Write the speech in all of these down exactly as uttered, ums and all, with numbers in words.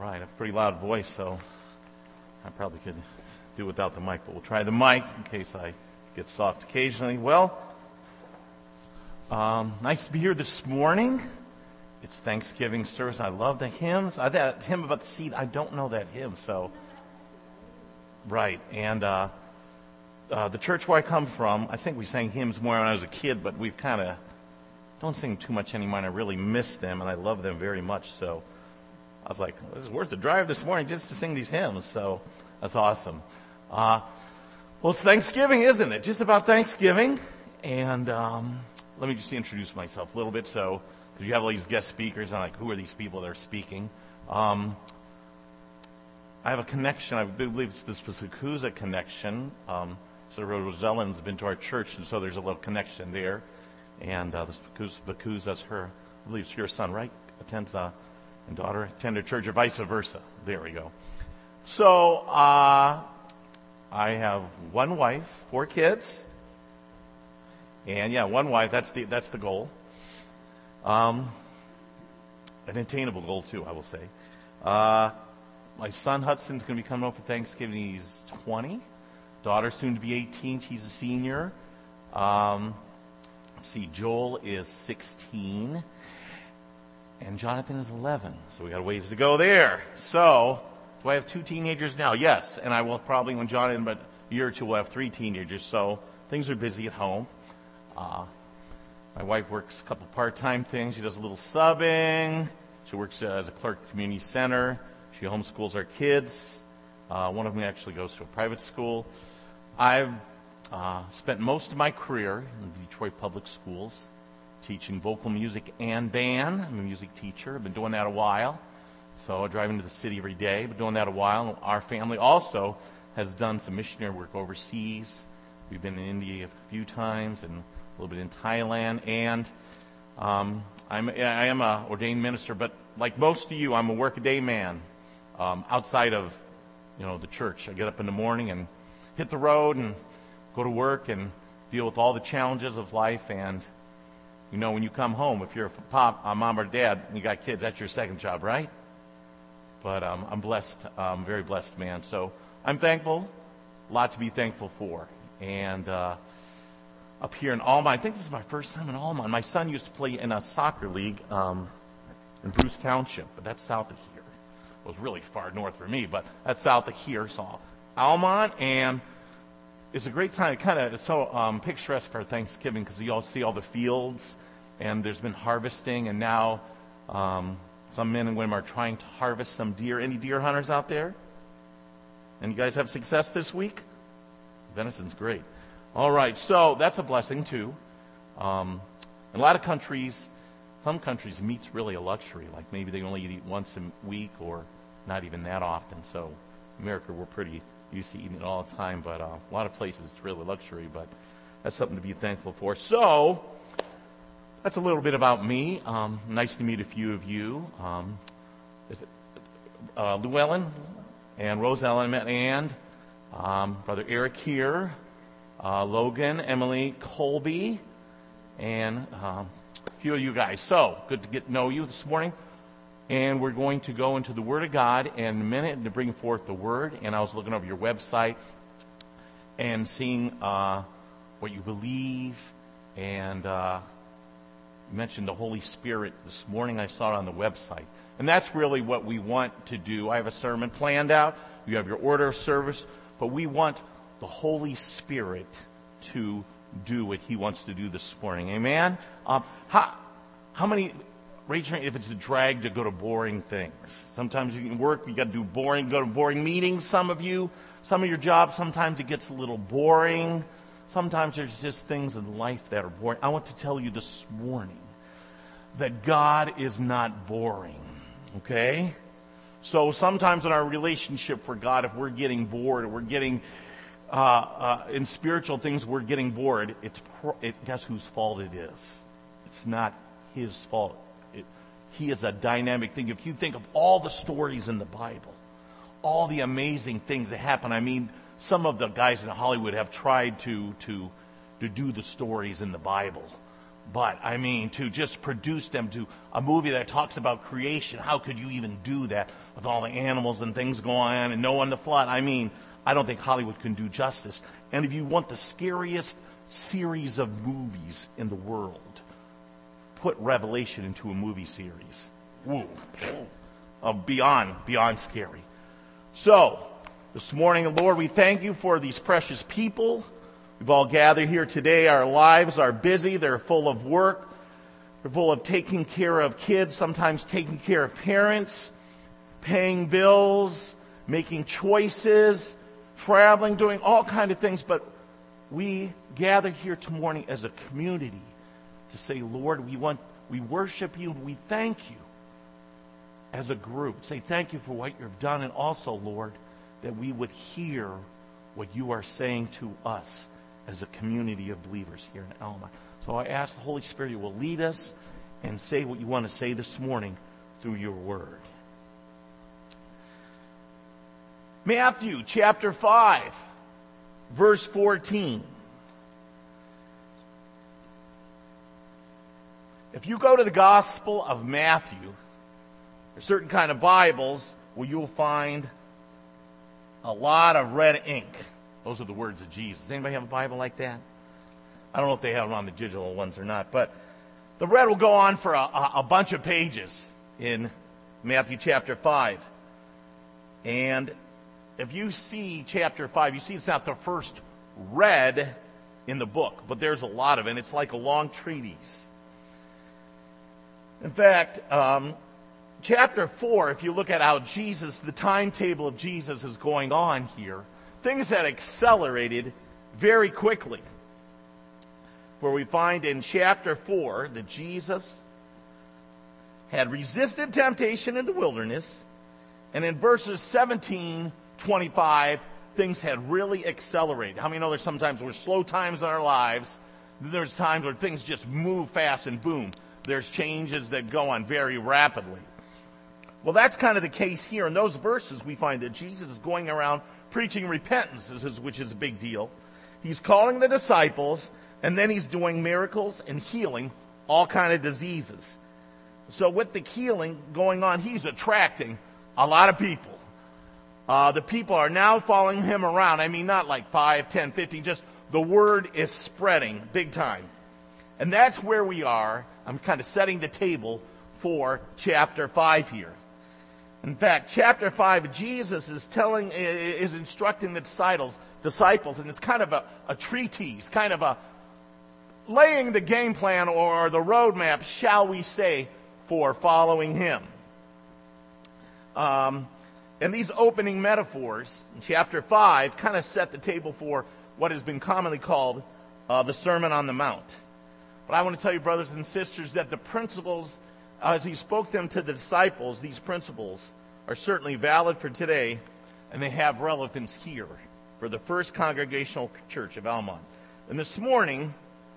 right, I have a pretty loud voice, so I probably could do without the mic, but we'll try the mic in case I get soft occasionally. Well, um, nice to be here this morning. It's Thanksgiving service. I love the hymns. I, that hymn about the seed, I don't know that hymn, so. Right, and uh, uh, the church where I come from, I think we sang hymns more when I was a kid, but we've kind of don't sing too much anymore, and I really miss them, and I love them very much, so I was like, it's worth the drive this morning just to sing these hymns, so that's awesome. Uh, well, it's Thanksgiving, isn't it? Just about Thanksgiving, and um, let me just introduce myself a little bit, so, because you have all these guest speakers, and I'm like, who are these people that are speaking? Um, I have a connection, I believe it's this Bakuza connection, um, so Rosellen's been to our church, and so there's a little connection there, and uh, this Bakuza's her, I believe it's your son, right? Attends, uh, and daughter attend a church, or vice versa. There we go. So, uh, I have one wife, four kids, and yeah, one wife, that's the, that's the goal. Um, an attainable goal too, I will say. Uh, my son Hudson's going to be coming up for Thanksgiving, he's twenty. Daughter soon to be eighteen, she's a senior. Um, let's see, Joel is sixteen. And Jonathan is eleven, so we got a ways to go there. So, do I have two teenagers now? Yes, and I will probably, when Jonathan, but a year or two, will have three teenagers, so things are busy at home. Uh, my wife works a couple part-time things. She does a little subbing. She works uh, as a clerk at the community center. She homeschools our kids. Uh, one of them actually goes to a private school. I've uh, spent most of my career in the Detroit Public Schools, teaching vocal music and band. I'm a music teacher. I've been doing that a while. So I drive into the city every day. Been doing that a while. Our family also has done some missionary work overseas. We've been in India a few times and a little bit in Thailand. And um, I'm, I am an ordained minister, but like most of you, I'm a work-a-day man um, outside of you know the church. I get up in the morning and hit the road and go to work and deal with all the challenges of life. And you know, when you come home, if you're a pop, a mom or dad, and you got kids, that's your second job, right? But um, I'm blessed, um, very blessed man. So I'm thankful, a lot to be thankful for. And uh, up here in Alma, I think this is my first time in Alma. My son used to play in a soccer league um, in Bruce Township, but that's south of here. It was really far north for me, but that's south of here. So Alma, and it's a great time. It kind of is so um, picturesque for Thanksgiving because you all see all the fields, and there's been harvesting, and now um, some men and women are trying to harvest some deer. Any deer hunters out there? And you guys have success this week? Venison's great. All right, so that's a blessing too. Um, in a lot of countries, some countries, meat's really a luxury. Like maybe they only eat once a week or not even that often. So in America, we're pretty used to eating it all the time, but uh, a lot of places it's really luxury, but that's something to be thankful for. So, that's a little bit about me. Um, nice to meet a few of you. Um, is it uh, Llewellyn and Rose Ellen and um, Brother Eric here, uh, Logan, Emily, Colby, and um, a few of you guys. So, good to get to know you this morning. And we're going to go into the Word of God in a minute to bring forth the Word. And I was looking over your website and seeing uh, what you believe. And uh, you mentioned the Holy Spirit this morning. I saw it on the website. And that's really what we want to do. I have a sermon planned out. You have your order of service. But we want the Holy Spirit to do what He wants to do this morning. Amen? Um, how, how many... Raise your hand if it's a drag to go to boring things. Sometimes you can work, you got to do boring, go to boring meetings. Some of you, some of your jobs, sometimes it gets a little boring. Sometimes there's just things in life that are boring. I want to tell you this morning that God is not boring, okay? So sometimes in our relationship for God, if we're getting bored or we're getting, uh, uh, in spiritual things, we're getting bored, it's pro- it, guess whose fault it is? It's not His fault. He is a dynamic thing. If you think of all the stories in the Bible, all the amazing things that happen, I mean, some of the guys in Hollywood have tried to to to do the stories in the Bible. But, I mean, to just produce them to a movie that talks about creation, how could you even do that with all the animals and things going on and Noah and the flood? I mean, I don't think Hollywood can do justice. And if you want the scariest series of movies in the world, put Revelation into a movie series. Woo. Uh, beyond, beyond scary. So, this morning, Lord, we thank you for these precious people. We've all gathered here today. Our lives are busy. They're full of work. They're full of taking care of kids, sometimes taking care of parents, paying bills, making choices, traveling, doing all kinds of things. But we gather here tomorrow morning as a community to say, Lord, we want, we worship you, and we thank you as a group. Say thank you for what you've done, and also, Lord, that we would hear what you are saying to us as a community of believers here in Alma. So I ask the Holy Spirit you will lead us and say what you want to say this morning through your word. Matthew chapter five, verse fourteen. If you go to the Gospel of Matthew, there's certain kind of Bibles where you'll find a lot of red ink. Those are the words of Jesus. Does anybody have a Bible like that? I don't know if they have them on the digital ones or not, but the red will go on for a, a, a bunch of pages in Matthew chapter five. And if you see chapter five, you see it's not the first red in the book, but there's a lot of it, and it's like a long treatise. In fact, um, chapter four, if you look at how Jesus, the timetable of Jesus is going on here, things had accelerated very quickly. Where we find in chapter four that Jesus had resisted temptation in the wilderness, and in verses seventeen, twenty-five, things had really accelerated. How many know there's sometimes there's slow times in our lives, there's times where things just move fast and boom, there's changes that go on very rapidly. Well, that's kind of the case here. In those verses, we find that Jesus is going around preaching repentance, which is a big deal. He's calling the disciples, and then he's doing miracles and healing all kind of diseases. So with the healing going on, he's attracting a lot of people. Uh, the people are now following him around. I mean, not like five, ten, fifteen, just the word is spreading big time. And that's where we are. I'm kind of setting the table for chapter five here. In fact, chapter five, Jesus is telling, is instructing the disciples, disciples, and it's kind of a, a treatise, kind of a laying the game plan or the roadmap, shall we say, for following him. Um, and these opening metaphors in chapter five kind of set the table for what has been commonly called uh, the Sermon on the Mount. But I want to tell you, brothers and sisters, that the principles, as he spoke them to the disciples, these principles are certainly valid for today, and they have relevance here for the First Congregational Church of Almont. And this morning,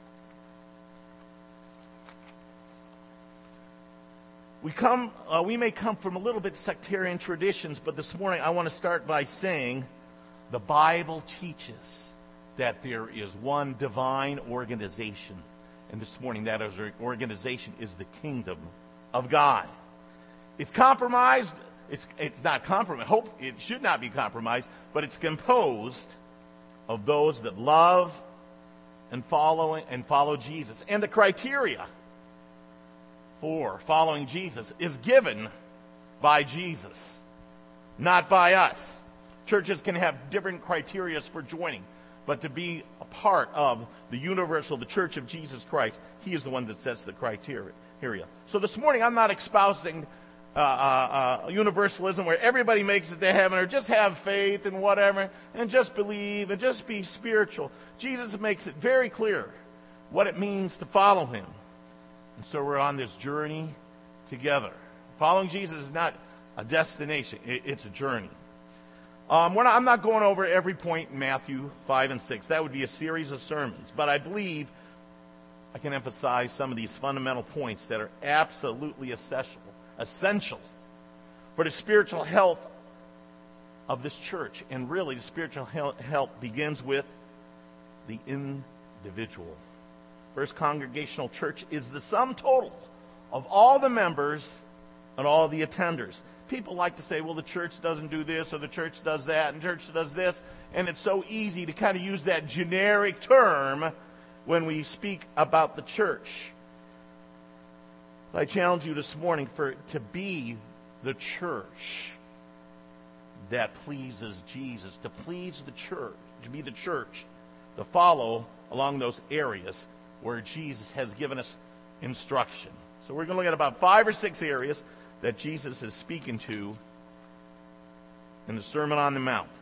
we come, uh, we may come from a little bit sectarian traditions, but this morning I want to start by saying the Bible teaches that there is one divine organization. And this morning, that organization is the kingdom of God. It's compromised. It's it's not compromised. Hope it should not be compromised, but it's composed of those that love and follow and follow Jesus. And the criteria for following Jesus is given by Jesus, not by us. Churches can have different criteria for joining, but to be a part of the universal, the Church of Jesus Christ, he is the one that sets the criteria. So this morning, I'm not espousing uh, uh, uh, universalism where everybody makes it to heaven, or just have faith and whatever, and just believe and just be spiritual. Jesus makes it very clear what it means to follow him. And so we're on this journey together. Following Jesus is not a destination, it's a journey. Um, we're not, I'm not going over every point in Matthew five and six. That would be a series of sermons. But I believe I can emphasize some of these fundamental points that are absolutely essential, essential for the spiritual health of this church. And really, the spiritual health begins with the individual. First Congregational Church is the sum total of all the members and all the attenders. People like to say, well, the church doesn't do this, or the church does that, and the church does this, and it's so easy to kind of use that generic term when we speak about the church. I challenge you this morning for to be the church that pleases Jesus, to please the church, to be the church, to follow along those areas where Jesus has given us instruction. So we're going to look at about five or six areas that Jesus is speaking to in the Sermon on the Mount.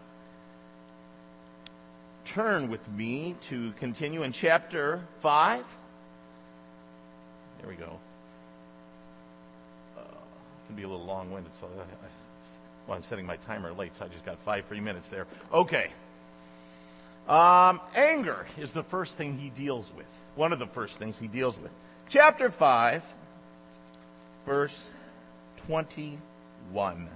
Turn with me to continue in chapter five. There we go. Uh, it can be a little long-winded, so I, I, well, I'm setting my timer late, so I just got five free minutes there. Okay. Um, anger is the first thing he deals with. One of the first things he deals with. Chapter five, verse twenty-one.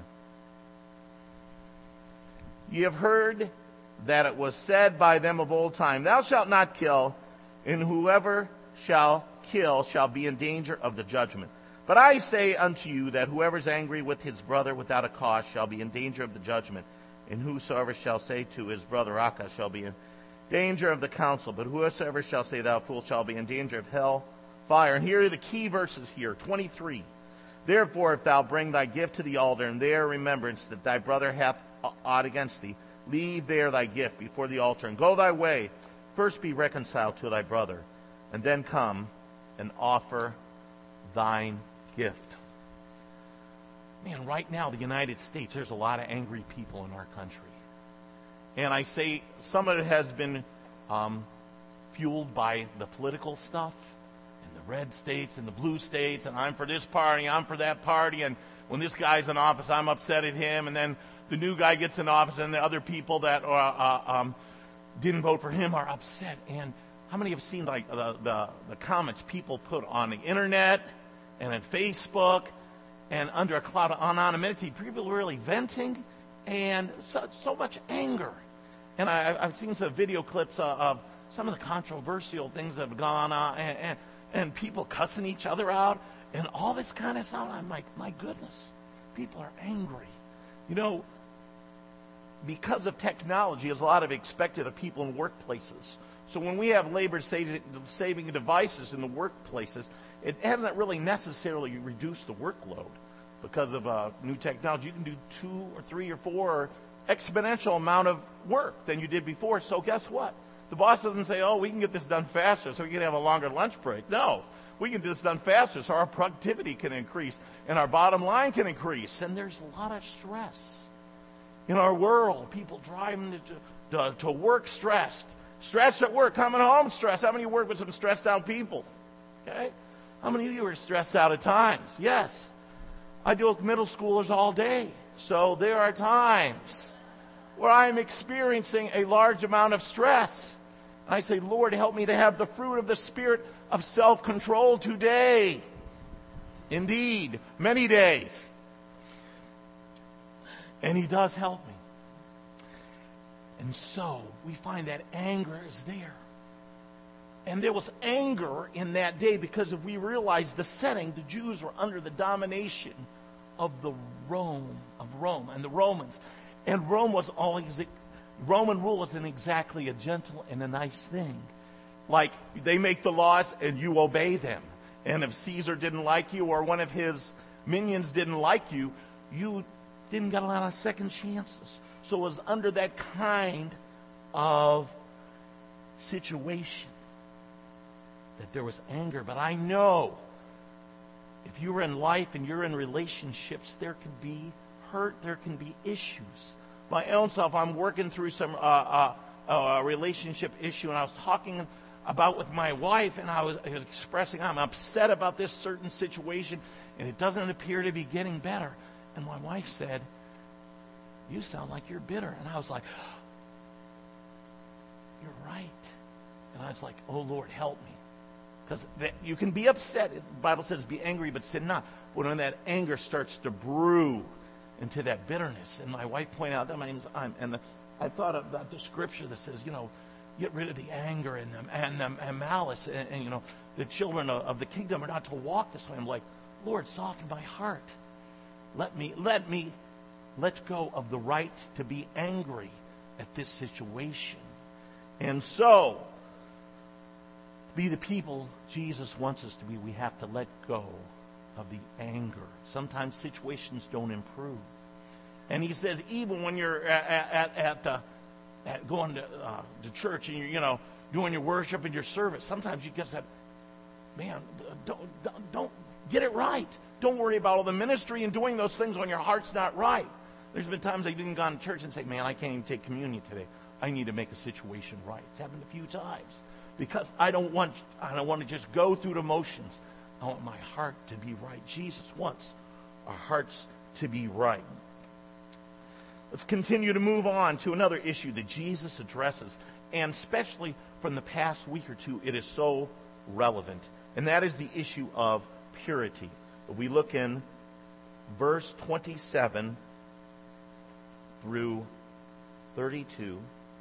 Ye have heard that it was said by them of old time, Thou shalt not kill, and whoever shall kill shall be in danger of the judgment. But I say unto you that whoever is angry with his brother without a cause shall be in danger of the judgment. And whosoever shall say to his brother, Raca, shall be in danger of the council. But whosoever shall say, Thou fool, shall be in danger of hell fire. And here are the key verses here, twenty-three. Therefore, if thou bring thy gift to the altar, and there remembrance that thy brother hath aught against thee, leave there thy gift before the altar, and go thy way. First be reconciled to thy brother, and then come and offer thine gift. Man, right now, the United States, there's a lot of angry people in our country. And I say some of it has been um, fueled by the political stuff, and the red states and the blue states, and I'm for this party, I'm for that party, and when this guy's in office, I'm upset at him, and then the new guy gets in office, and the other people that uh, uh, um, didn't vote for him are upset. And how many have seen like the, the, the comments people put on the internet and on Facebook, and under a cloud of anonymity, people really venting, and so, so much anger. And I, I've seen some video clips of, of some of the controversial things that have gone on, and, and, and people cussing each other out, and all this kind of stuff. I'm like, my goodness, people are angry. You know, because of technology, there's a lot of expected of people in workplaces. So when we have labor-saving devices in the workplaces, it hasn't really necessarily reduced the workload because of uh, new technology. You can do two or three or four or exponential amount of work than you did before. So guess what? The boss doesn't say, oh, we can get this done faster so we can have a longer lunch break. No, we can get this done faster so our productivity can increase and our bottom line can increase. And there's a lot of stress in our world. People driving to, to, to work stressed. Stressed at work, coming home stressed. How many of you work with some stressed out people? Okay? How many of you are stressed out at times? Yes. I deal with middle schoolers all day. So there are times where I'm experiencing a large amount of stress. I say, Lord, help me to have the fruit of the Spirit of self-control today. Indeed, many days. And He does help me. And so we find that anger is there. And there was anger in that day because if we realize the setting, the Jews were under the domination of the Rome, of Rome and the Romans. And Rome was always, Roman rule wasn't exactly a gentle and a nice thing. Like they make the laws and you obey them. And if Caesar didn't like you or one of his minions didn't like you, you didn't get a lot of second chances. So it was under that kind of situation that there was anger. But I know if you're in life and you're in relationships, there can be hurt, there can be issues. My own self, I'm working through some uh, uh, uh, relationship issue, and I was talking about with my wife, and I was, I was expressing I'm upset about this certain situation, and it doesn't appear to be getting better. And my wife said, you sound like you're bitter. And I was like, you're right. And I was like, oh, Lord, help me. Because you can be upset. The Bible says be angry, but sin not. But when that anger starts to brew into that bitterness, and my wife pointed out that my name's I'm, and the, I thought about the scripture that says, you know, get rid of the anger in them and them and malice. And, and you know, the children of, of the kingdom are not to walk this way. I'm like, Lord, soften my heart. Let me, let me, let go of the right to be angry at this situation. And so, to be the people Jesus wants us to be, we have to let go of the anger. Sometimes situations don't improve. And he says, even when you're at, at, at, uh, at going to, uh, to church and you're, you know, doing your worship and your service, sometimes you just have, man, don't, don't, don't get it right. Don't worry about all the ministry and doing those things when your heart's not right. There's been times I've even gone to church and say, man, I can't even take communion today. I need to make a situation right. It's happened a few times because I don't want, I don't want to just go through the motions. I want my heart to be right. Jesus wants our hearts to be right. Let's continue to move on to another issue that Jesus addresses, and especially from the past week or two, it is so relevant, and that is the issue of purity. We look in verse twenty-seven through thirty-two.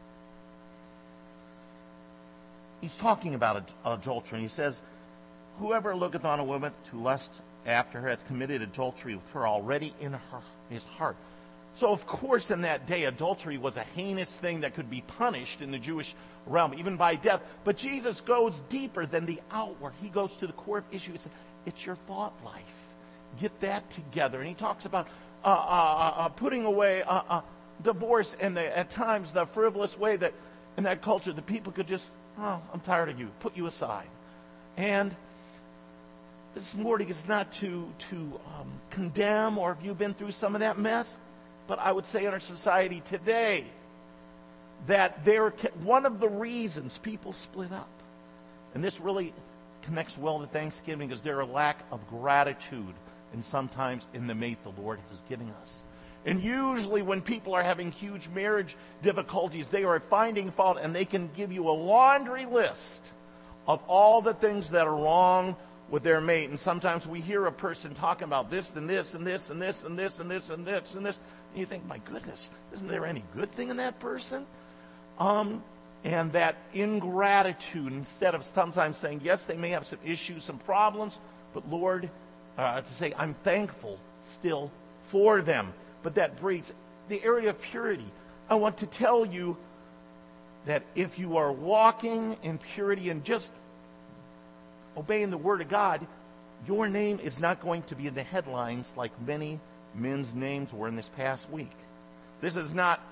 He's talking about ad- adultery, and he says, whoever looketh on a woman to lust after her hath committed adultery with her already in her, his heart. So, of course, in that day, adultery was a heinous thing that could be punished in the Jewish realm, even by death. But Jesus goes deeper than the outward. He goes to the core of issue. It's, it's your thought life. Get that together. And he talks about uh, uh, uh, putting away uh, uh, divorce and the, at times the frivolous way that in that culture the people could just, oh, I'm tired of you, put you aside. And this morning is not to, to um, condemn or have you been through some of that mess. But I would say in our society today that there one of the reasons people split up, and this really connects well to Thanksgiving, is there a lack of gratitude and sometimes in the mate the Lord is giving us. And usually when people are having huge marriage difficulties, they are finding fault, and they can give you a laundry list of all the things that are wrong with their mate. And sometimes we hear a person talking about this and this and this and this and this and this and this and this. And you think, my goodness, isn't there any good thing in that person? Um, and that ingratitude, instead of sometimes saying, yes, they may have some issues, some problems, but Lord, uh, to say, I'm thankful still for them. But that breeds the area of purity. I want to tell you that if you are walking in purity and just obeying the Word of God, your name is not going to be in the headlines like many men's names were in this past week. This is not,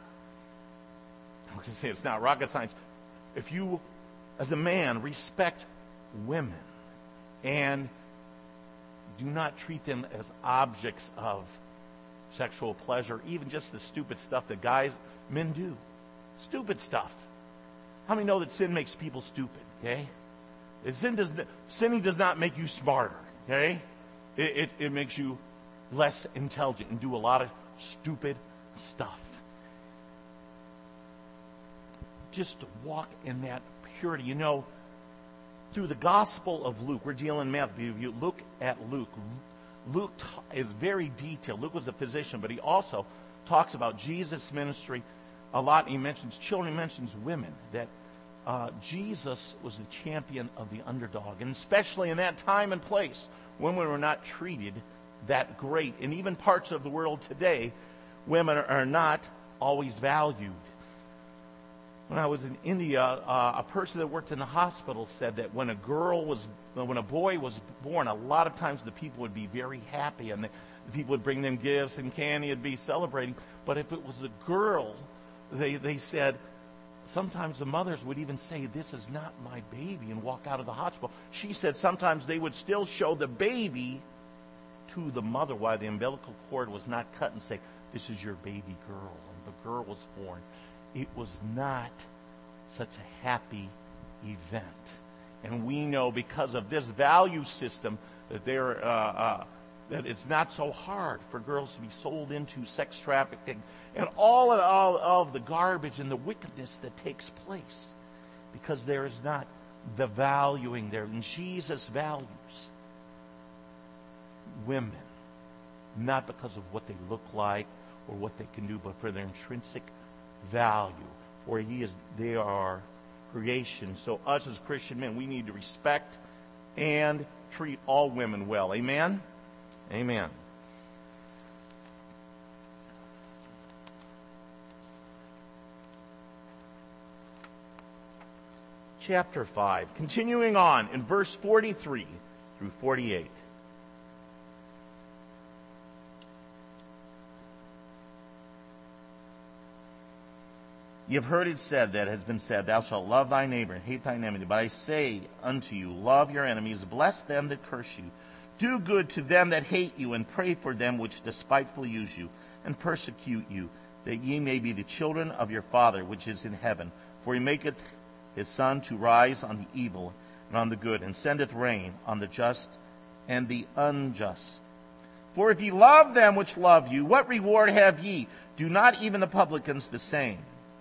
I was going to say it's not rocket science. If you, as a man, respect women and do not treat them as objects of sexual pleasure, even just the stupid stuff that guys, men do. Stupid stuff. How many know that sin makes people stupid, okay? Sin does, sinning does not make you smarter, okay? It, it, it makes you less intelligent and do a lot of stupid stuff. Just to walk in that purity. You know, through the Gospel of Luke, we're dealing in Matthew. You look at Luke. Luke is very detailed. Luke was a physician, but he also talks about Jesus' ministry a lot. He mentions children, he mentions women, that uh, Jesus was the champion of the underdog. And especially in that time and place, women were not treated that great. And even parts of the world today, women are not always valued. When I was in India, uh, a person that worked in the hospital said that when a girl was, when a boy was born, a lot of times the people would be very happy, and the, the people would bring them gifts and candy and be celebrating. But if it was a girl, they they said, sometimes the mothers would even say, "This is not my baby," and walk out of the hospital. She said sometimes they would still show the baby to the mother while the umbilical cord was not cut and say, "This is your baby girl." And the girl was born. It was not such a happy event. And we know because of this value system that there, uh, uh, that it's not so hard for girls to be sold into sex trafficking and all of, all of the garbage and the wickedness that takes place, because there is not the valuing there. And Jesus values women, not because of what they look like or what they can do, but for their intrinsic value. For he is, they are creation. So us as Christian men, we need to respect and treat all women well. Amen? Amen. Chapter five, continuing on in verse forty-three through forty-eight. You have heard it said that it has been said, Thou shalt love thy neighbor and hate thine enemy. But I say unto you, love your enemies, bless them that curse you, do good to them that hate you, and pray for them which despitefully use you and persecute you, that ye may be the children of your Father which is in heaven. For he maketh his sun to rise on the evil and on the good, and sendeth rain on the just and the unjust. For if ye love them which love you, what reward have ye? Do not even the publicans the same?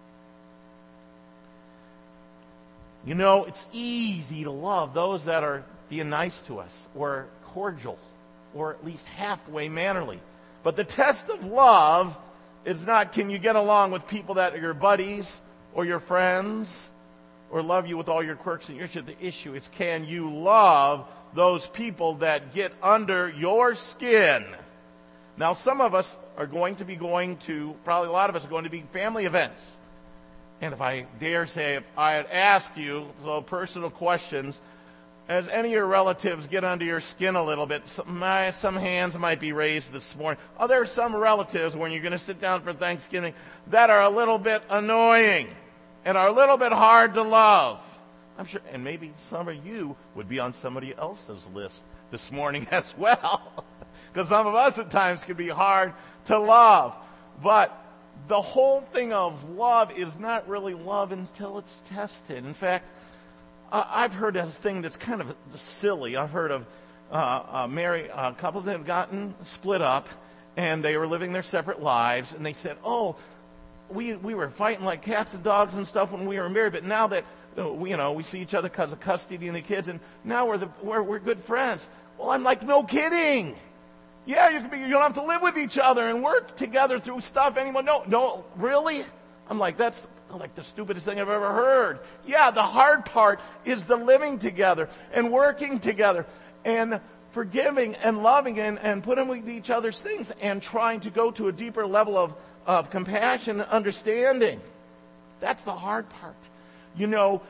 You know, it's easy to love those that are being nice to us, or cordial, or at least halfway mannerly. But the test of love is not, can you get along with people that are your buddies or your friends, or love you with all your quirks and issues. The issue is, can you love those people that get under your skin? Now, some of us are going to be going to, probably a lot of us are going to be family events. And if I dare say, if I had asked you, so personal questions, as any of your relatives get under your skin a little bit, some, my, some hands might be raised this morning. Oh, there are some relatives when you're going to sit down for Thanksgiving that are a little bit annoying and are a little bit hard to love. I'm sure, and maybe some of you would be on somebody else's list this morning as well. Because some of us at times can be hard to love. But the whole thing of love is not really love until it's tested. In fact, uh, I've heard a thing that's kind of silly. I've heard of uh, uh, married uh, couples that have gotten split up, and they were living their separate lives, and they said, oh, we we were fighting like cats and dogs and stuff when we were married, but now that uh, we, you know, we see each other because of custody and the kids, and now we're, the, we're, we're good friends. Well, I'm like, no kidding. Yeah, you, can be, you don't have to live with each other and work together through stuff anymore. No, no, really? I'm like, that's like the stupidest thing I've ever heard. Yeah, the hard part is the living together and working together and forgiving and loving and, and putting with each other's things and trying to go to a deeper level of, of compassion and understanding. That's the hard part. You know,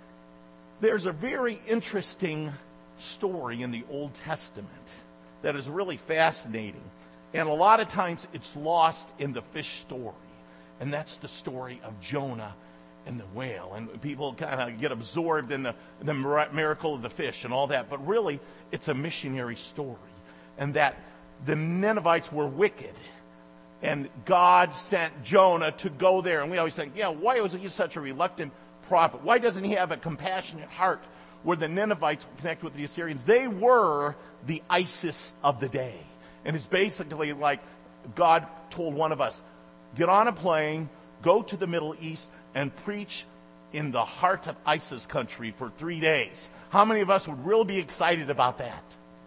there's a very interesting story in the Old Testament that is really fascinating. And a lot of times it's lost in the fish story. And that's the story of Jonah and the whale. And people kind of get absorbed in the, the miracle of the fish and all that. But really, it's a missionary story. And that the Ninevites were wicked. And God sent Jonah to go there. And we always think, yeah, why was he such a reluctant prophet? Why doesn't he have a compassionate heart? Where the Ninevites connect with the Assyrians, they were the ISIS of the day. And it's basically like God told one of us, get on a plane, go to the Middle East, and preach in the heart of ISIS country for three days. How many of us would really be excited about that?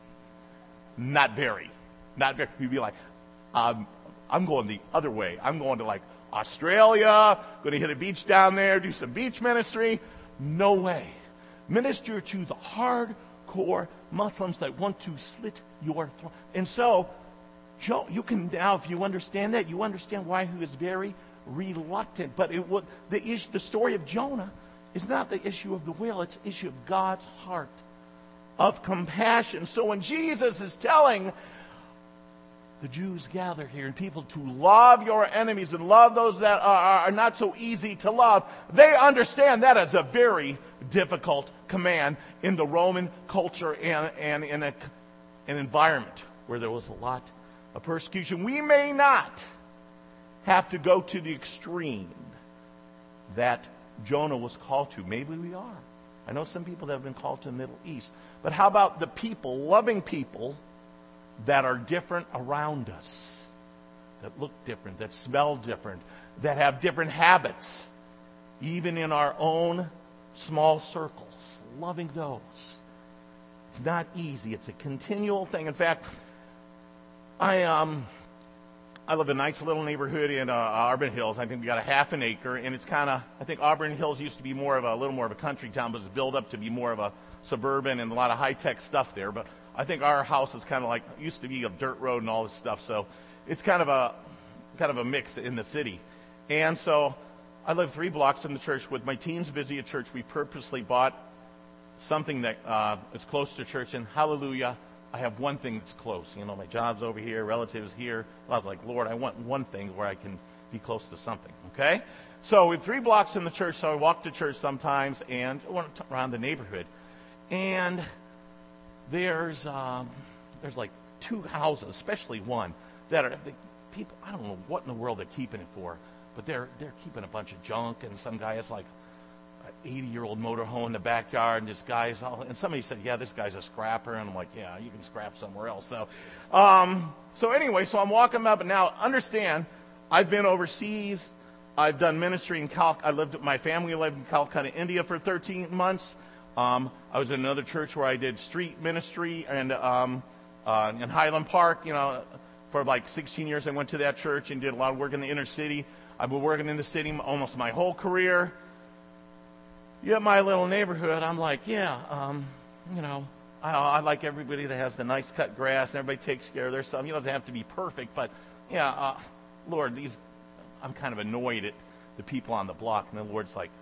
Not very. Not very. We'd be like, um, I'm going the other way. I'm going to like Australia, going to hit a beach down there, do some beach ministry. No way. Minister to the hardcore Muslims that want to slit your throat. And so, Joe, you can now, if you understand that, you understand why he was very reluctant. But it would, the issue, the story of Jonah is not the issue of the whale; it's the issue of God's heart of compassion. So when Jesus is telling the Jews gathered here and people to love your enemies and love those that are, are not so easy to love, they understand that as a very difficult command in the Roman culture and, and in a, an environment where there was a lot of persecution. We may not have to go to the extreme that Jonah was called to. Maybe we are. I know some people that have been called to the Middle East. But how about the people, loving people that are different around us, that look different, that smell different, that have different habits, even in our own small circles, loving those. It's not easy. It's a continual thing. In fact, I um, I live in a nice little neighborhood in uh, Auburn Hills. I think we got a half an acre, and it's kind of, I think Auburn Hills used to be more of a, a little more of a country town, but it's built up to be more of a suburban and a lot of high-tech stuff there. But I think our house is kind of like, used to be a dirt road and all this stuff, so it's kind of a, kind of a mix in the city. And so I live three blocks from the church. With my teens busy at church, we purposely bought something that uh, is close to church, and hallelujah, I have one thing that's close. You know, my job's over here, relatives here. I was like, Lord, I want one thing where I can be close to something, okay? So we have three blocks from the church, so I walk to church sometimes and I went around the neighborhood. And there's um, there's like two houses, especially one, that are, the people, I don't know what in the world they're keeping it for, but they're they're keeping a bunch of junk, and some guy has like eighty-year-old motorhome in the backyard, and this guy's all, and somebody said, yeah, this guy's a scrapper, and I'm like, yeah, you can scrap somewhere else. So, um, so anyway, so I'm walking up, and now understand, I've been overseas, I've done ministry in Cal, I lived, my family lived in Calcutta, India for thirteen months. Um, I was in another church where I did street ministry, and um, uh, in Highland Park, you know, for like sixteen years I went to that church and did a lot of work in the inner city. I've been working in the city almost my whole career. Yet my little neighborhood, I'm like, yeah, um, you know, I, I like everybody that has the nice cut grass, and everybody takes care of their stuff. You know, it doesn't have to be perfect, but yeah, uh, Lord, these, I'm kind of annoyed at the people on the block, and the Lord's like,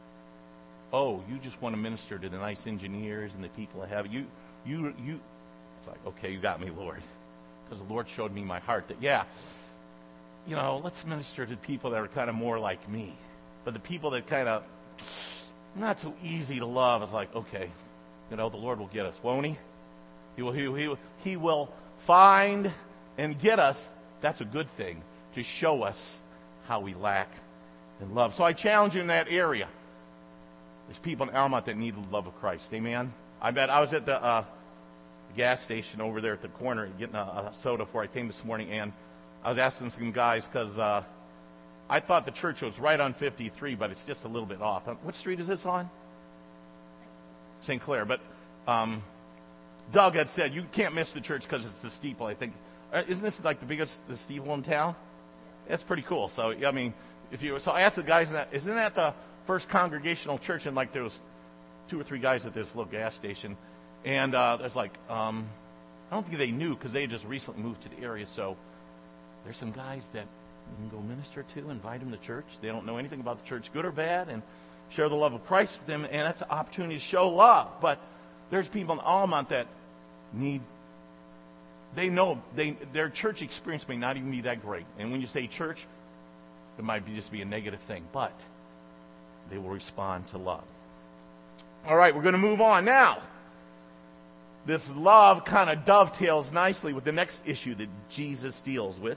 oh, you just want to minister to the nice engineers and the people that have you, you, you. It's like, okay, you got me, Lord, because the Lord showed me my heart that, yeah, you know, let's minister to people that are kind of more like me, but the people that kind of not so easy to love. I was like, okay, you know, the Lord will get us, won't he? He will, he, he, he will find and get us. That's a good thing, to show us how we lack in love. So I challenge you in that area. There's people in Almont that need the love of Christ. Amen? I bet I was at the uh, gas station over there at the corner getting a, a soda before I came this morning, and I was asking some guys because uh, I thought the church was right on fifty-three, but it's just a little bit off. What street is this on? Saint Clair. But um, Doug had said, you can't miss the church because it's the steeple, I think. Uh, isn't this like the biggest the steeple in town? That's pretty cool. So, I mean, if you so I asked the guys, in that, isn't that the first congregational church? And like there was two or three guys at this little gas station. And uh, there's like, um, I don't think they knew because they had just recently moved to the area. So there's some guys that you can go minister to, invite them to church. They don't know anything about the church, good or bad, and share the love of Christ with them, and that's an opportunity to show love. But there's people in Almont that need, they know they their church experience may not even be that great. And when you say church, it might be just be a negative thing, but they will respond to love. All right, we're going to move on now. This love kind of dovetails nicely with the next issue that Jesus deals with.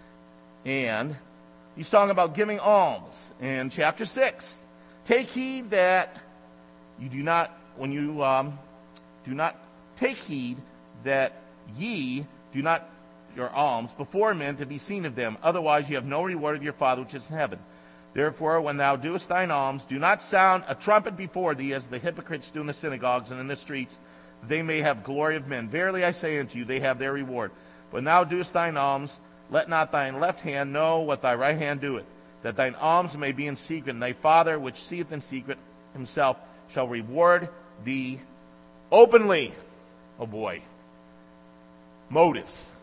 And he's talking about giving alms in chapter six. Take heed that you do not, when you um, do not take heed that ye do not your alms before men to be seen of them. Otherwise you have no reward of your Father which is in heaven. Therefore, when thou doest thine alms, do not sound a trumpet before thee, as the hypocrites do in the synagogues and in the streets, that they may have glory of men. Verily I say unto you, they have their reward. When thou doest thine alms, let not thine left hand know what thy right hand doeth, that thine alms may be in secret, and thy Father which seeth in secret himself shall reward thee openly. Oh boy. Motives.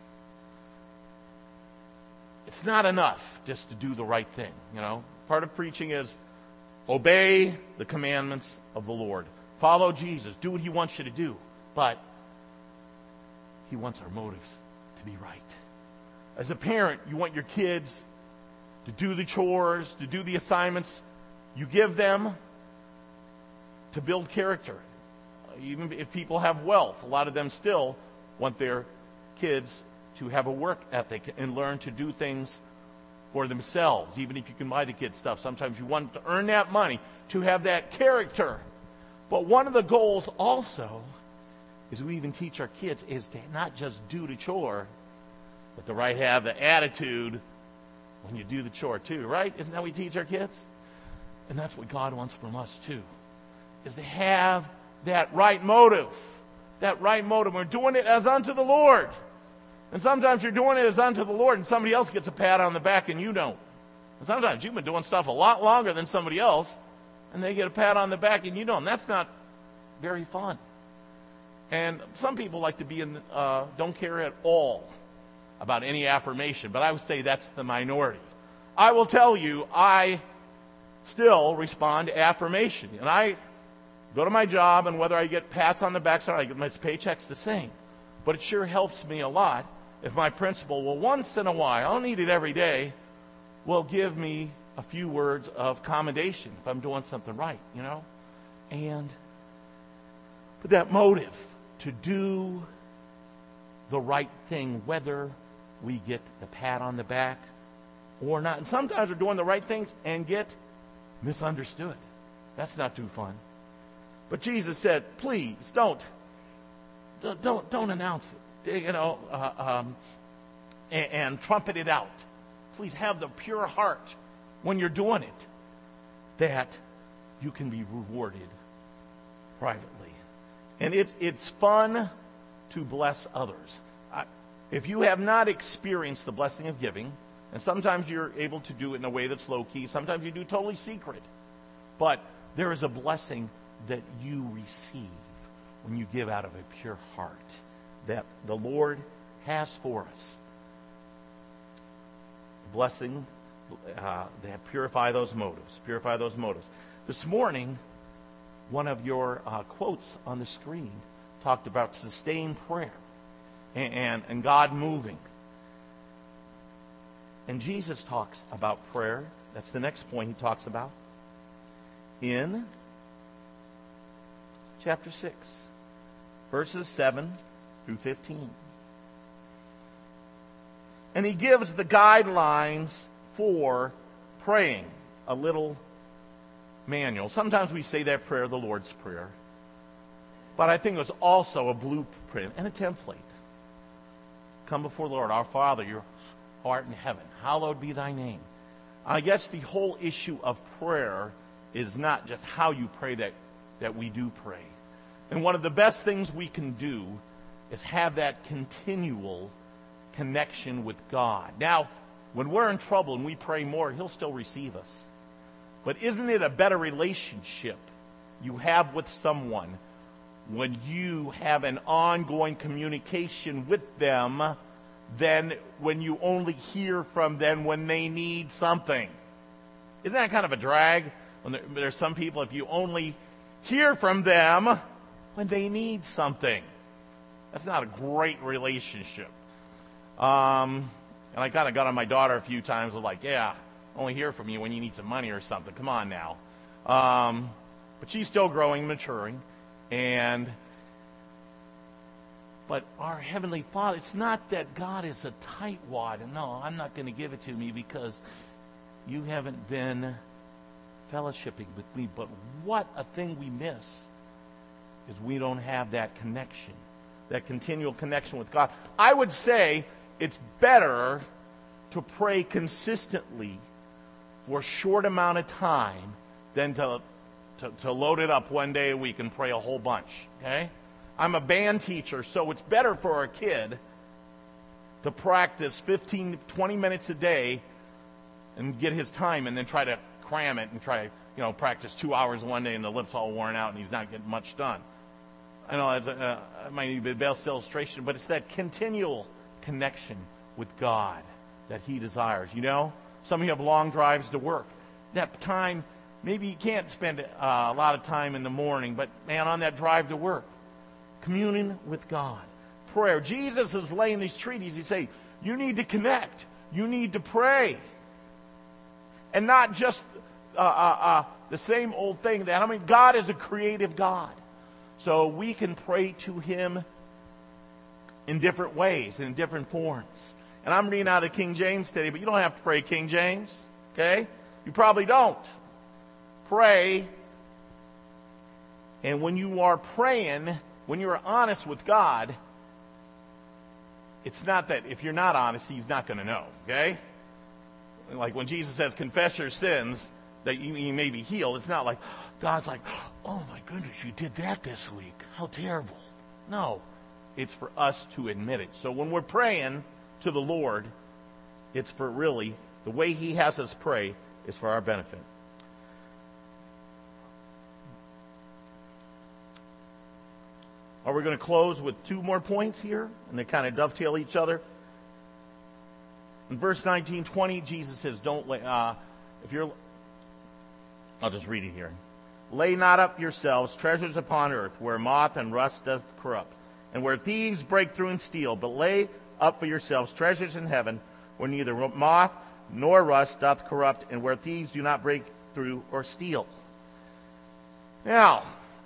It's not enough just to do the right thing, you know. Part of preaching is obey the commandments of the Lord. Follow Jesus. Do what he wants you to do. But he wants our motives to be right. As a parent, you want your kids to do the chores, to do the assignments you give them, to build character. Even if people have wealth, a lot of them still want their kids to have a work ethic and learn to do things for themselves. Even if you can buy the kids stuff, sometimes you want to earn that money to have that character. But one of the goals also is we even teach our kids is to not just do the chore, but to right have the attitude when you do the chore too, right? Isn't that what we teach our kids? And that's what God wants from us too, is to have that right motive. That right motive. We're doing it as unto the Lord. And sometimes you're doing it as unto the Lord and somebody else gets a pat on the back and you don't. And sometimes you've been doing stuff a lot longer than somebody else and they get a pat on the back and you don't. And that's not very fun. And some people like to be in, uh, don't care at all about any affirmation, but I would say that's the minority. I will tell you, I still respond to affirmation. And I go to my job, and whether I get pats on the back or I get my paycheck's the same. But it sure helps me a lot if my principal will once in a while, I don't need it every day, will give me a few words of commendation if I'm doing something right, you know? And but that motive to do the right thing, whether we get the pat on the back or not. And sometimes we're doing the right things and get misunderstood. That's not too fun. But Jesus said, please don't, don't, don't, don't announce it, you know, uh, um, and, and trumpet it out. Please have the pure heart when you're doing it, that you can be rewarded privately. And it's it's fun to bless others. I, if you have not experienced the blessing of giving, and sometimes you're able to do it in a way that's low-key, sometimes you do totally secret, but there is a blessing that you receive when you give out of a pure heart that the Lord has for us. Blessing uh, that purify those motives. Purify those motives. This morning, one of your uh, quotes on the screen talked about sustained prayer and, and, and God moving. And Jesus talks about prayer. That's the next point he talks about in chapter six, verses seven through fifteen. And he gives the guidelines for praying, a little manual. Sometimes we say that prayer, the Lord's Prayer. But I think it was also a blueprint and a template. Come before the Lord, our Father, your art in heaven. Hallowed be thy name. I guess the whole issue of prayer is not just how you pray, that, that we do pray. And one of the best things we can do is have that continual connection with God. Now, when we're in trouble and we pray more, he'll still receive us. But isn't it a better relationship you have with someone when you have an ongoing communication with them than when you only hear from them when they need something? Isn't that kind of a drag? When there, there's some people, if you only hear from them when they need something, that's not a great relationship. Um, and I kind of got on my daughter a few times with like, yeah, I only hear from you when you need some money or something. Come on now. Um, but she's still growing, maturing. And, but our Heavenly Father, it's not that God is a tightwad. And no, I'm not going to give it to me because you haven't been fellowshipping with me. But what a thing we miss is we don't have that connection, that continual connection with God. I would say it's better to pray consistently for a short amount of time than to, to, to load it up one day a week and pray a whole bunch, okay? I'm a band teacher, so it's better for a kid to practice fifteen, twenty minutes a day and get his time and then try to cram it and try, you know, practice two hours one day and the lip's all worn out and he's not getting much done. I know it's a, uh, it might be the best illustration, but it's that continual connection with God that he desires. You know, some of you have long drives to work. That time, maybe you can't spend uh, a lot of time in the morning, but man, on that drive to work, communing with God, prayer. Jesus is laying these treaties. He say, you need to connect. You need to pray. And not just uh, uh, uh, the same old thing. That I mean, God is a creative God. So we can pray to him in different ways, in different forms. And I'm reading out of King James today, but you don't have to pray King James, okay? You probably don't. Pray. And when you are praying, when you're honest with God, it's not that if you're not honest, he's not going to know, okay? Like when Jesus says, confess your sins, that you, you may be healed. It's not like, God's like, oh my goodness, you did that this week. How terrible. No. It's for us to admit it. So when we're praying to the Lord, it's for really, the way he has us pray is for our benefit. Are we going to close with two more points here? And they kind of dovetail each other. In verse nineteen, twenty, Jesus says, don't lay, uh, if you're, I'll just read it here. Lay not up yourselves treasures upon earth, where moth and rust doth corrupt, and where thieves break through and steal, but lay up for yourselves treasures in heaven, where neither moth nor rust doth corrupt, and where thieves do not break through or steal. Now,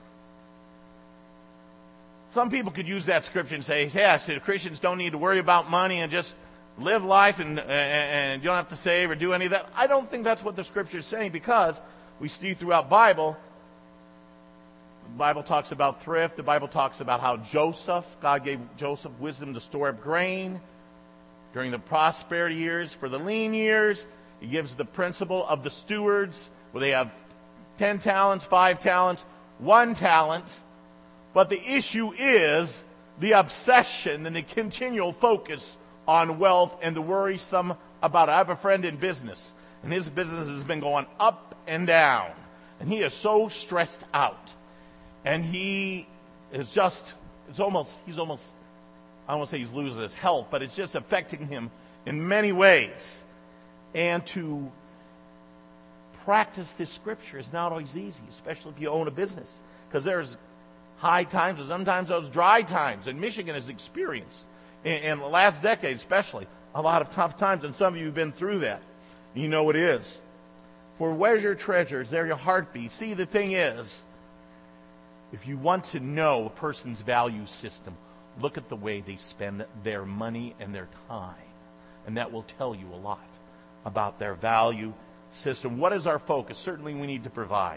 some people could use that scripture and say, yes, Christians don't need to worry about money and just live life and, and, and you don't have to save or do any of that. I don't think that's what the scripture is saying, because we see throughout Bible, the Bible talks about thrift. The Bible talks about how Joseph, God gave Joseph wisdom to store up grain during the prosperity years. For the lean years, he gives the principle of the stewards, where they have ten talents, five talents, one talent. But the issue is the obsession and the continual focus on wealth and the worrisome about it. I have a friend in business, and his business has been going up and down, and he is so stressed out. And he is just, it's almost, he's almost, I don't want to say he's losing his health, but it's just affecting him in many ways. And to practice this scripture is not always easy, especially if you own a business, because there's high times and sometimes those dry times. And Michigan has experienced, in, in the last decade especially, a lot of tough times, and some of you have been through that. You know it is. For where's your treasures, there your heart be. See, the thing is, if you want to know a person's value system, look at the way they spend their money and their time. And that will tell you a lot about their value system. What is our focus? Certainly we need to provide.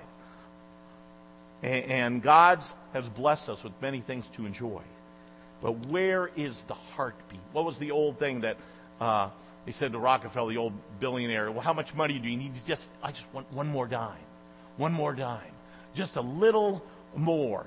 And God has blessed us with many things to enjoy. But where is the heartbeat? What was the old thing that uh, they said to Rockefeller, the old billionaire? Well, how much money do you need? He's just, I just want one more dime. One more dime. Just a little more.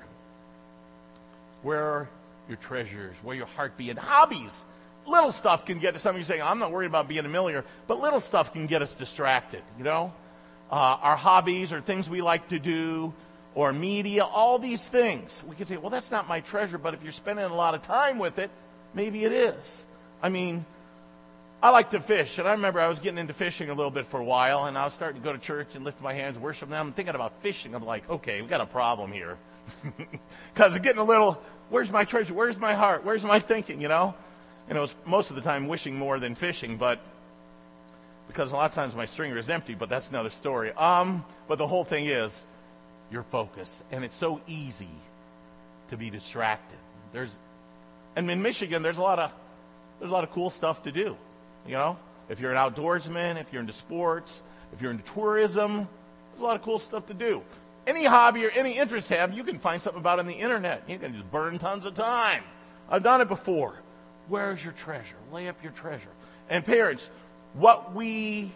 Where are your treasures? Where your heart be? And hobbies. Little stuff can get, some of you saying, I'm not worried about being a millionaire, but little stuff can get us distracted, you know? Uh, our hobbies or things we like to do, or media, all these things. We could say, well, that's not my treasure, but if you're spending a lot of time with it, maybe it is. I mean, I like to fish, and I remember I was getting into fishing a little bit for a while, and I was starting to go to church and lift my hands and worship. Now I'm thinking about fishing. I'm like, okay, we've got a problem here. Because I'm getting a little, where's my treasure? Where's my heart? Where's my thinking, you know? And it was most of the time wishing more than fishing, but because a lot of times my stringer is empty, but that's another story. Um, but the whole thing is your focus. And it's so easy to be distracted. There's, and in Michigan, there's a lot of, there's a lot of cool stuff to do. You know, if you're an outdoorsman, if you're into sports, if you're into tourism, there's a lot of cool stuff to do. Any hobby or any interest you have, you can find something about on the internet. You can just burn tons of time. I've done it before. Where's your treasure? Lay up your treasure. And parents, what we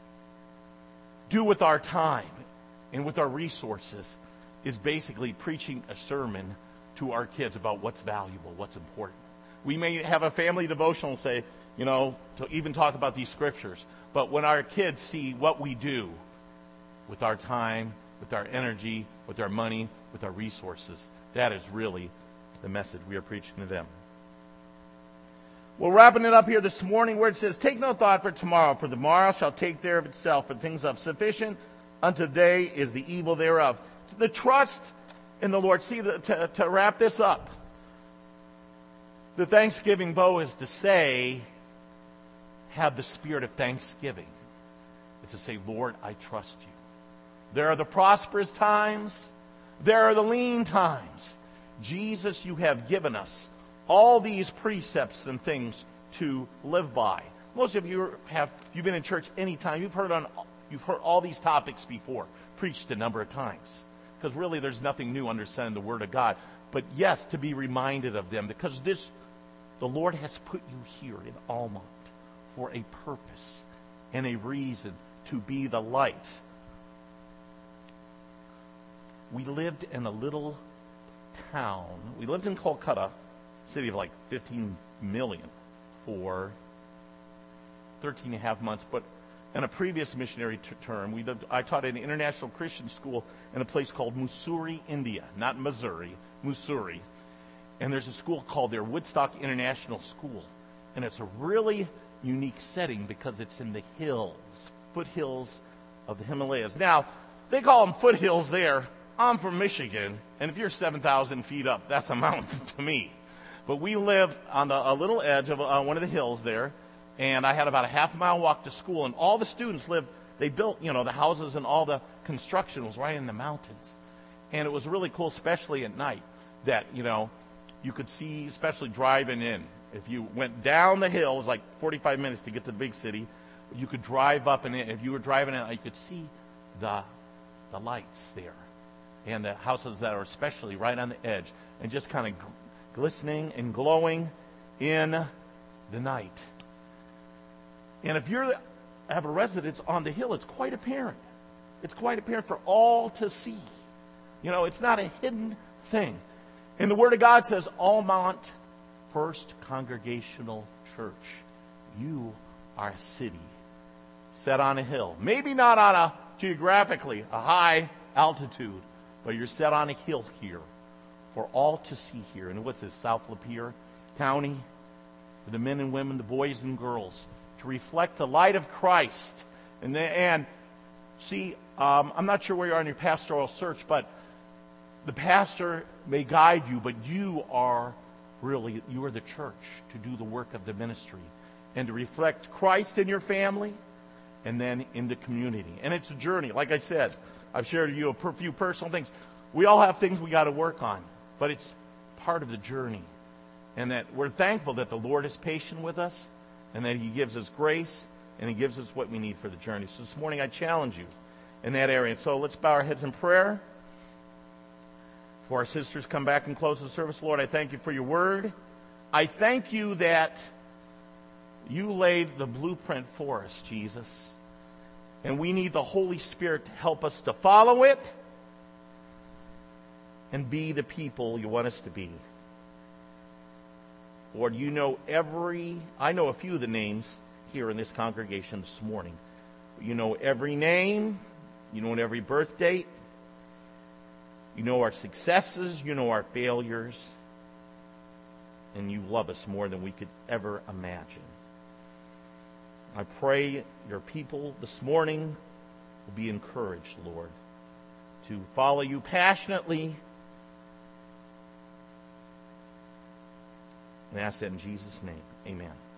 do with our time and with our resources is basically preaching a sermon to our kids about what's valuable, what's important. We may have a family devotional and say, you know, to even talk about these scriptures. But when our kids see what we do with our time, with our energy, with our money, with our resources, that is really the message we are preaching to them. We're wrapping it up here this morning where it says, take no thought for tomorrow, for tomorrow shall take care of itself. For things of sufficient unto the day is the evil thereof. The trust in the Lord. See, the, to, to wrap this up, the Thanksgiving bow is to say, have the spirit of thanksgiving. It's to say, Lord, I trust you. There are the prosperous times. There are the lean times. Jesus, you have given us all these precepts and things to live by. Most of you have, you've been in church any time. You've heard on, you've heard all these topics before, preached a number of times. Because really there's nothing new under the sun in the Word of God. But yes, to be reminded of them, because this, the Lord has put you here in Almont for a purpose and a reason to be the light. We lived in a little town. We lived in Kolkata, city of like fifteen million for thirteen and a half months. But in a previous missionary t- term, we did, I taught at an international Christian school in a place called Mussoorie, India. Not Missouri, Mussoorie. And there's a school called their Woodstock International School. And it's a really unique setting because it's in the hills, foothills of the Himalayas. Now, they call them foothills there. I'm from Michigan, and if you're seven thousand feet up, that's a mountain to me. But we lived on the, a little edge of uh, one of the hills there, and I had about a half mile walk to school, and all the students lived, they built, you know, the houses and all the construction was right in the mountains. And it was really cool, especially at night, that, you know, you could see, especially driving in. If you went down the hill, it was like forty-five minutes to get to the big city. You could drive up, and if you were driving in, you could see the the lights there. And the houses that are especially right on the edge, and just kind of glistening and glowing in the night. And if you have a residence on the hill, it's quite apparent. It's quite apparent for all to see. You know, it's not a hidden thing. And the Word of God says, Almont First Congregational Church, you are a city set on a hill. Maybe not on a, geographically, a high altitude, but you're set on a hill here for all to see here. And what's this, South Lapeer County? For the men and women, the boys and girls, to reflect the light of Christ. And, the, and see, um, I'm not sure where you are in your pastoral search, but the pastor may guide you, but you are really, you are the church to do the work of the ministry and to reflect Christ in your family and then in the community. And it's a journey. Like I said, I've shared with you a few personal things. We all have things we got to work on, but it's part of the journey. And that we're thankful that the Lord is patient with us and that He gives us grace and He gives us what we need for the journey. So this morning I challenge you in that area. And so let's bow our heads in prayer. Before our sisters come back and close the service, Lord, I thank you for your word. I thank you that you laid the blueprint for us, Jesus. And we need the Holy Spirit to help us to follow it and be the people you want us to be. Lord, you know every, I know a few of the names here in this congregation this morning. You know every name. You know every birth date. You know our successes. You know our failures. And you love us more than we could ever imagine. I pray your people this morning will be encouraged, Lord, to follow you passionately. And ask that in Jesus' name. Amen.